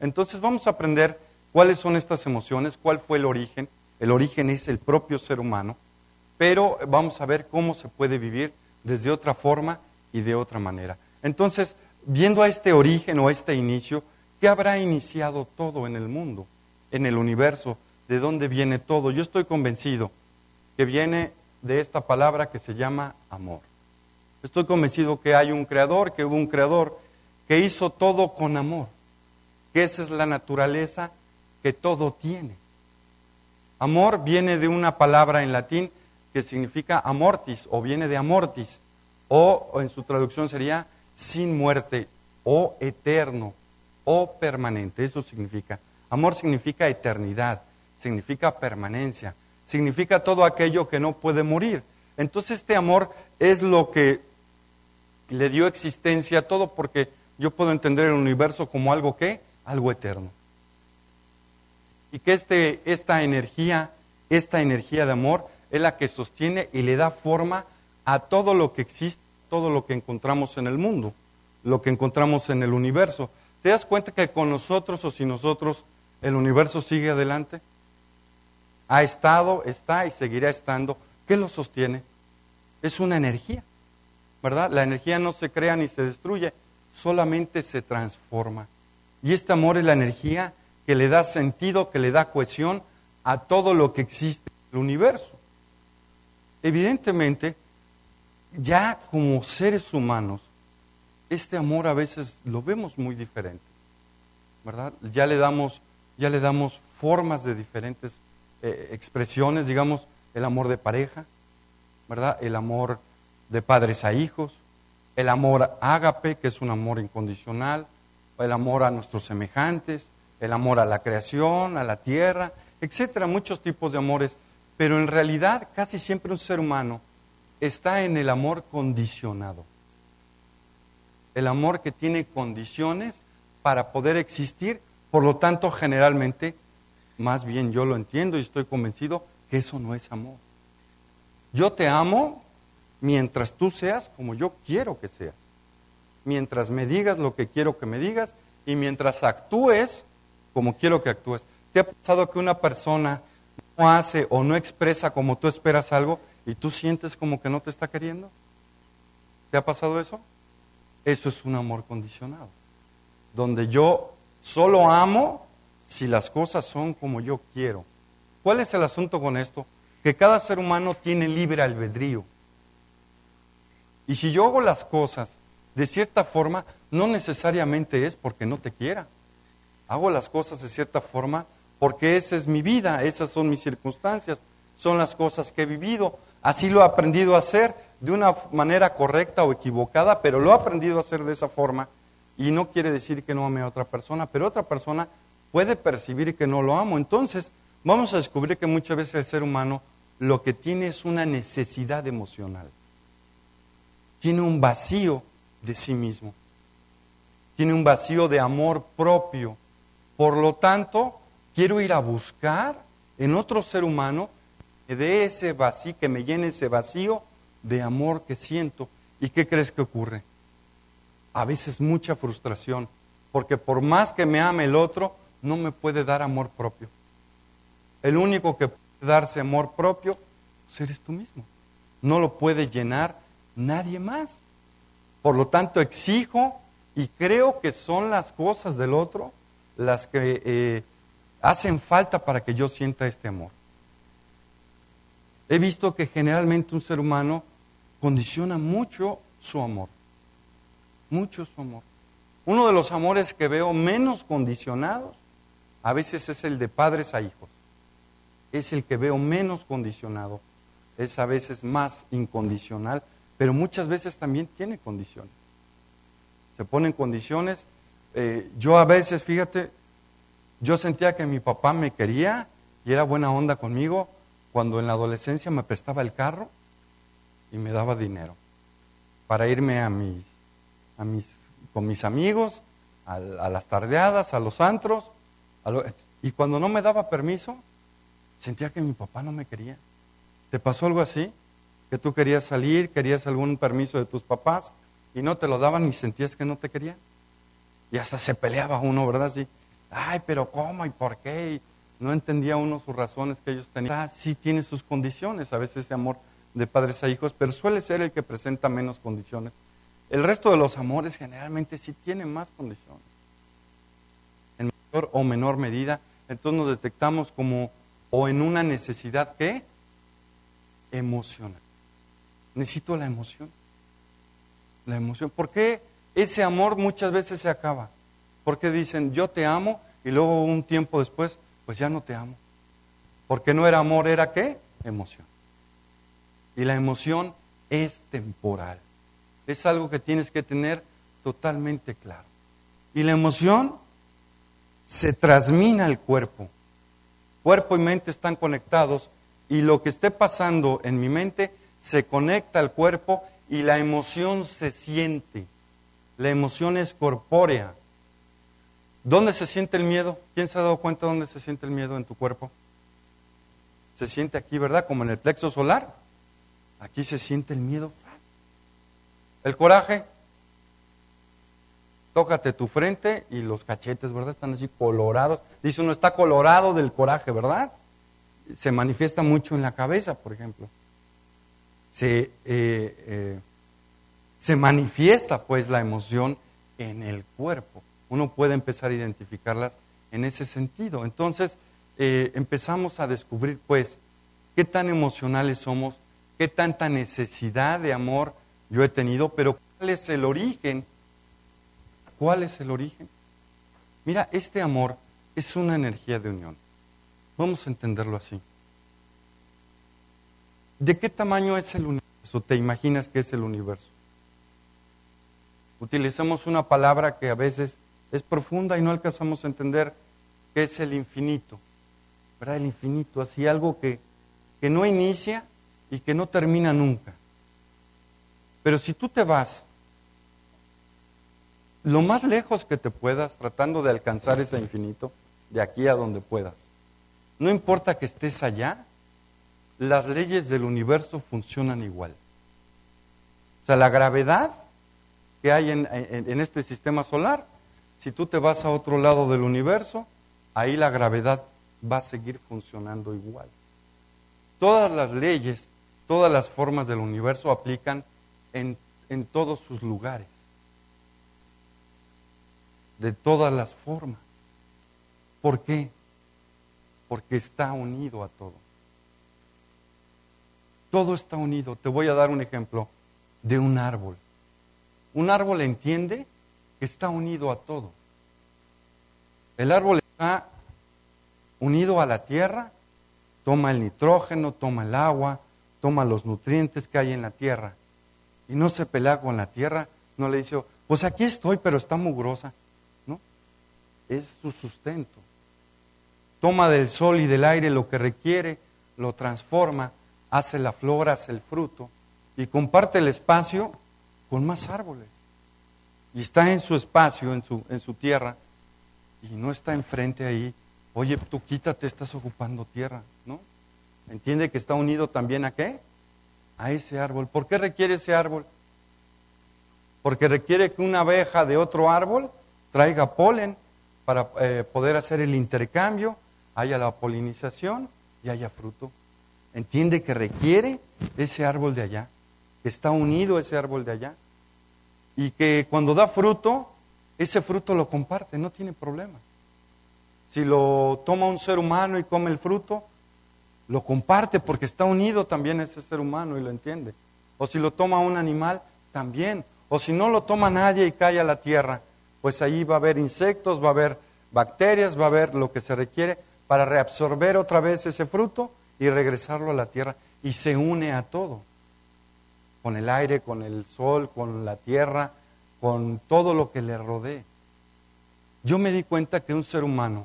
Entonces vamos a aprender cuáles son estas emociones, cuál fue el origen. El origen es el propio ser humano, pero vamos a ver cómo se puede vivir desde otra forma y de otra manera. Entonces, viendo a este origen o a este inicio, ¿qué habrá iniciado todo en el mundo, en el universo? ¿De dónde viene todo? Yo estoy convencido que viene de esta palabra que se llama amor. Estoy convencido que hay un creador, que hubo un creador que hizo todo con amor, que esa es la naturaleza que todo tiene. Amor viene de una palabra en latín que significa amortis, o viene de amortis, o en su traducción sería sin muerte, o eterno, o permanente. Eso significa. Amor significa eternidad, significa permanencia, significa todo aquello que no puede morir. Entonces este amor es lo que le dio existencia a todo, porque yo puedo entender el universo como algo ¿qué? Algo eterno. Y que esta energía de amor es la que sostiene y le da forma a todo lo que existe, todo lo que encontramos en el mundo, lo que encontramos en el universo. ¿Te das cuenta que con nosotros o sin nosotros el universo sigue adelante? Ha estado, está y seguirá estando. ¿Qué lo sostiene? Es una energía, ¿verdad? La energía no se crea ni se destruye, solamente se transforma. Y este amor es la energía que le da sentido, que le da cohesión a todo lo que existe en el universo. Evidentemente, ya como seres humanos, este amor a veces lo vemos muy diferente, ¿verdad? Ya le damos formas de diferentes expresiones, digamos, el amor de pareja, ¿verdad? El amor de padres a hijos, el amor ágape, que es un amor incondicional, el amor a nuestros semejantes, el amor a la creación, a la tierra, etcétera, muchos tipos de amores, pero en realidad casi siempre un ser humano está en el amor condicionado. El amor que tiene condiciones para poder existir, por lo tanto, generalmente, más bien yo lo entiendo y estoy convencido que eso no es amor. Yo te amo mientras tú seas como yo quiero que seas, mientras me digas lo que quiero que me digas y mientras actúes como quiero que actúes. ¿Te ha pasado que una persona no hace o no expresa como tú esperas algo y tú sientes como que no te está queriendo? ¿Te ha pasado eso? Eso es un amor condicionado, donde yo solo amo si las cosas son como yo quiero. ¿Cuál es el asunto con esto? Que cada ser humano tiene libre albedrío. Y si yo hago las cosas de cierta forma, no necesariamente es porque no te quiera. Hago las cosas de cierta forma porque esa es mi vida, esas son mis circunstancias, son las cosas que he vivido. Así lo he aprendido a hacer de una manera correcta o equivocada, pero lo he aprendido a hacer de esa forma. Y no quiere decir que no ame a otra persona, pero otra persona puede percibir que no lo amo. Entonces, vamos a descubrir que muchas veces el ser humano lo que tiene es una necesidad emocional. Tiene un vacío de sí mismo. Tiene un vacío de amor propio. Por lo tanto, quiero ir a buscar en otro ser humano que dé ese vacío, que me llene ese vacío de amor que siento. ¿Y qué crees que ocurre? A veces mucha frustración, porque por más que me ame el otro, no me puede dar amor propio. El único que puede darse amor propio, pues eres tú mismo. No lo puede llenar nadie más. Por lo tanto, exijo y creo que son las cosas del otro las que hacen falta para que yo sienta este amor. He visto que generalmente un ser humano condiciona mucho su amor. Mucho su amor. Uno de los amores que veo menos condicionados a veces es el de padres a hijos. Es el que veo menos condicionado. Es a veces más incondicional, pero muchas veces también tiene condiciones. Se ponen condiciones. Yo a veces, fíjate, yo sentía que mi papá me quería y era buena onda conmigo cuando en la adolescencia me prestaba el carro y me daba dinero para irme con mis amigos a las tardeadas, a los antros, y cuando no me daba permiso, sentía que mi papá no me quería. ¿Te pasó algo así? Que tú querías salir, querías algún permiso de tus papás y no te lo daban y sentías que no te querían. Y hasta se peleaba uno, ¿verdad? Sí. Ay, pero ¿cómo y por qué? Y no entendía uno sus razones que ellos tenían. Sí tiene sus condiciones, a veces ese amor de padres a hijos, pero suele ser el que presenta menos condiciones. El resto de los amores generalmente sí tienen más condiciones, en mayor o menor medida. Entonces nos detectamos como o en una necesidad ¿qué? Emocional. Necesito la emoción. La emoción. ¿Por qué ese amor muchas veces se acaba? Porque dicen, yo te amo, y luego un tiempo después, pues ya no te amo. Porque no era amor, ¿era qué? Emoción. Y la emoción es temporal. Es algo que tienes que tener totalmente claro. Y la emoción se transmina al cuerpo. Cuerpo y mente están conectados, y lo que esté pasando en mi mente se conecta al cuerpo y la emoción se siente. La emoción es corpórea. ¿Dónde se siente el miedo? ¿Quién se ha dado cuenta dónde se siente el miedo en tu cuerpo? Se siente aquí, ¿verdad? Como en el plexo solar. Aquí se siente el miedo. El coraje. Tócate tu frente y los cachetes, ¿verdad? Están así colorados. Dice uno, está colorado del coraje, ¿verdad? Se manifiesta mucho en la cabeza, por ejemplo. Se manifiesta, pues, la emoción en el cuerpo. Uno puede empezar a identificarlas en ese sentido. Entonces, empezamos a descubrir, pues, qué tan emocionales somos, qué tanta necesidad de amor yo he tenido, pero ¿cuál es el origen? ¿Cuál es el origen? Mira, este amor es una energía de unión. Vamos a entenderlo así. ¿De qué tamaño es el universo? ¿Te imaginas que es el universo? Utilizamos una palabra que a veces es profunda y no alcanzamos a entender, que es el infinito. ¿Verdad? El infinito, así algo que no inicia y que no termina nunca. Pero si tú te vas lo más lejos que te puedas, tratando de alcanzar ese infinito, de aquí a donde puedas, no importa que estés allá, las leyes del universo funcionan igual. O sea, la gravedad que hay en este sistema solar, si tú te vas a otro lado del universo, ahí la gravedad va a seguir funcionando igual. Todas las leyes, todas las formas del universo aplican en todos sus lugares. De todas las formas. ¿Por qué? Porque está unido a todo. Todo está unido. Te voy a dar un ejemplo de un árbol. Un árbol entiende que está unido a todo. El árbol está unido a la tierra, toma el nitrógeno, toma el agua, toma los nutrientes que hay en la tierra. Y no se pelea con la tierra, no le dice, pues aquí estoy, pero está mugrosa. ¿No? Es su sustento. Toma del sol y del aire lo que requiere, lo transforma, hace la flor, hace el fruto y comparte el espacio con más árboles. Y está en su espacio, en su tierra, y no está enfrente ahí. Oye, tú quítate, estás ocupando tierra, ¿no? Entiende que está unido también ¿a qué? A ese árbol. ¿Por qué requiere ese árbol? Porque requiere que una abeja de otro árbol traiga polen para poder hacer el intercambio, haya la polinización y haya fruto. Entiende que requiere ese árbol de allá, que está unido a ese árbol de allá, y que cuando da fruto, ese fruto lo comparte, no tiene problema. Si lo toma un ser humano y come el fruto, lo comparte porque está unido también a ese ser humano y lo entiende. O si lo toma un animal, también. O si no lo toma nadie y cae a la tierra, pues ahí va a haber insectos, va a haber bacterias, va a haber lo que se requiere para reabsorber otra vez ese fruto y regresarlo a la tierra. Y se une a todo, con el aire, con el sol, con la tierra, con todo lo que le rodee. Yo me di cuenta que un ser humano,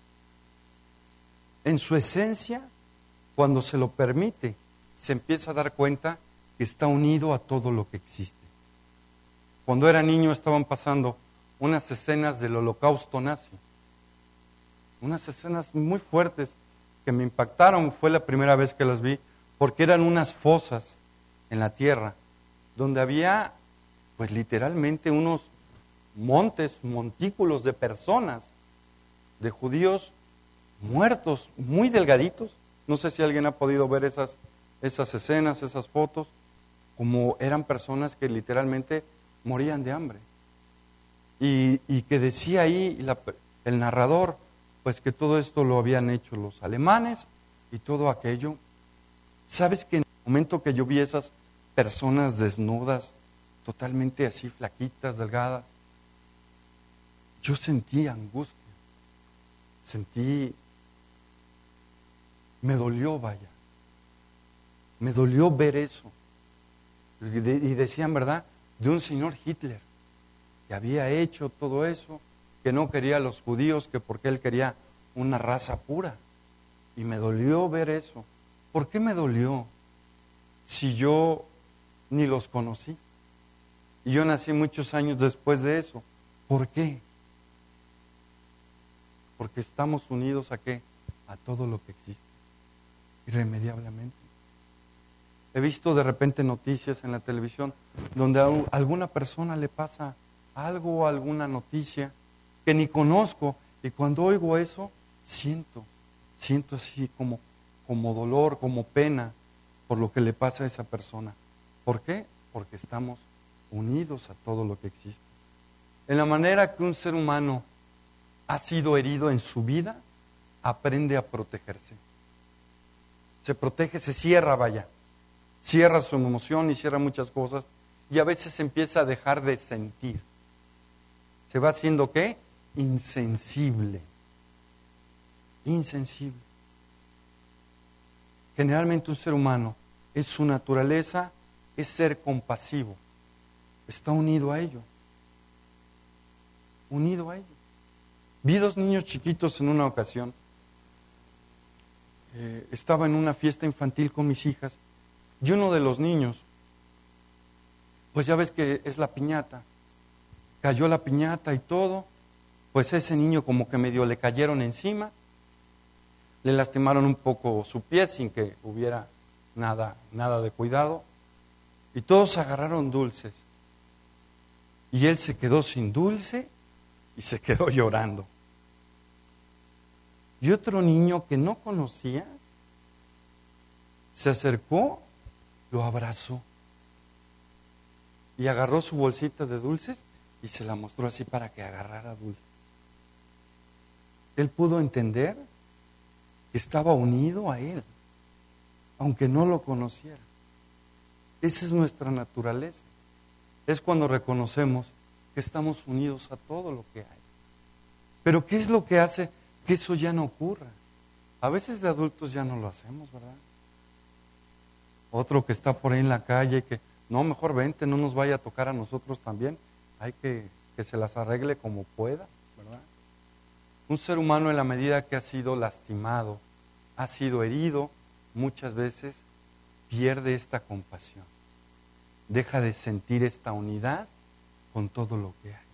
en su esencia, cuando se lo permite, se empieza a dar cuenta que está unido a todo lo que existe. Cuando era niño estaban pasando unas escenas del Holocausto nazi, unas escenas muy fuertes que me impactaron. Fue la primera vez que las vi, porque eran unas fosas en la tierra, donde había, pues literalmente unos montículos de personas de judíos muertos, muy delgaditos. No sé si alguien ha podido ver esas escenas, esas fotos, como eran personas que literalmente morían de hambre. Y que decía ahí el narrador, pues que todo esto lo habían hecho los alemanes y todo aquello. ¿Sabes que en el momento que yo vi esas personas desnudas, totalmente así flaquitas, delgadas, yo sentí angustia, me dolió, vaya, me dolió ver eso. Y decían, ¿verdad?, de un señor Hitler, que había hecho todo eso, que no quería a los judíos, que porque él quería una raza pura. Y me dolió ver eso. ¿Por qué me dolió? Si yo ni los conocí. Y yo nací muchos años después de eso. ¿Por qué? Porque estamos unidos ¿a qué? A todo lo que existe, irremediablemente. He visto de repente noticias en la televisión donde a alguna persona le pasa algo, alguna noticia que ni conozco, y cuando oigo eso, siento así como dolor, como pena por lo que le pasa a esa persona. ¿Por qué? Porque estamos unidos a todo lo que existe. En la manera que un ser humano ha sido herido en su vida, aprende a protegerse. Se protege, se cierra, vaya. Cierra su emoción y cierra muchas cosas, y a veces empieza a dejar de sentir. Se va haciendo ¿qué? Insensible. Insensible. Generalmente un ser humano, es su naturaleza, es ser compasivo. Está unido a ello. Unido a ello. Vi 2 niños chiquitos en una ocasión. Estaba en una fiesta infantil con mis hijas, y uno de los niños, pues ya ves que es la piñata, cayó la piñata y todo, pues ese niño como que medio le cayeron encima, le lastimaron un poco su pie sin que hubiera nada de cuidado, y todos agarraron dulces, y él se quedó sin dulce y se quedó llorando. Y otro niño que no conocía se acercó, lo abrazó y agarró su bolsita de dulces y se la mostró así para que agarrara dulces. Él pudo entender que estaba unido a él, aunque no lo conociera. Esa es nuestra naturaleza. Es cuando reconocemos que estamos unidos a todo lo que hay. Pero ¿qué es lo que hace que eso ya no ocurra? A veces de adultos ya no lo hacemos, ¿verdad? Otro que está por ahí en la calle, que no, mejor vente, no nos vaya a tocar a nosotros también. Hay que se las arregle como pueda, ¿verdad? Un ser humano, en la medida que ha sido lastimado, ha sido herido, muchas veces pierde esta compasión. Deja de sentir esta unidad con todo lo que hay.